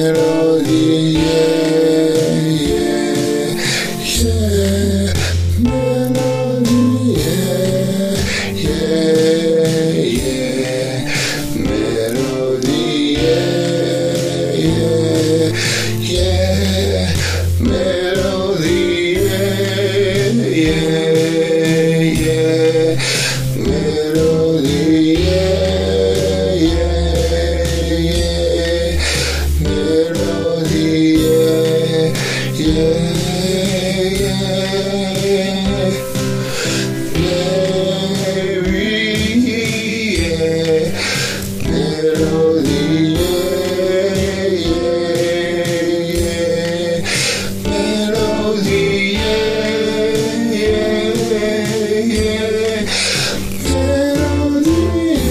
melody, yeah, yeah, yeah, melody, yeah, yeah, yeah, melody, yeah, yeah, yeah, melody, yeah, yeah, yeah, melody, yeah, yeah, yeah, melody, yeah, yeah, yeah, Mary, yeah, melody, yeah, yeah, yeah, melody, yeah, yeah, yeah, melody,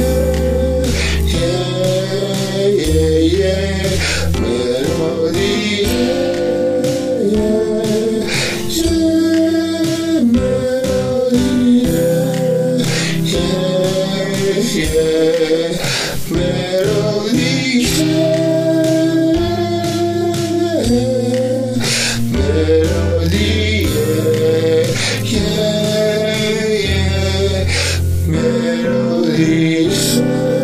yeah, yeah, yeah, melody, yeah, yeah, melody, yeah, yeah, melody, melody, yeah, yeah, melody.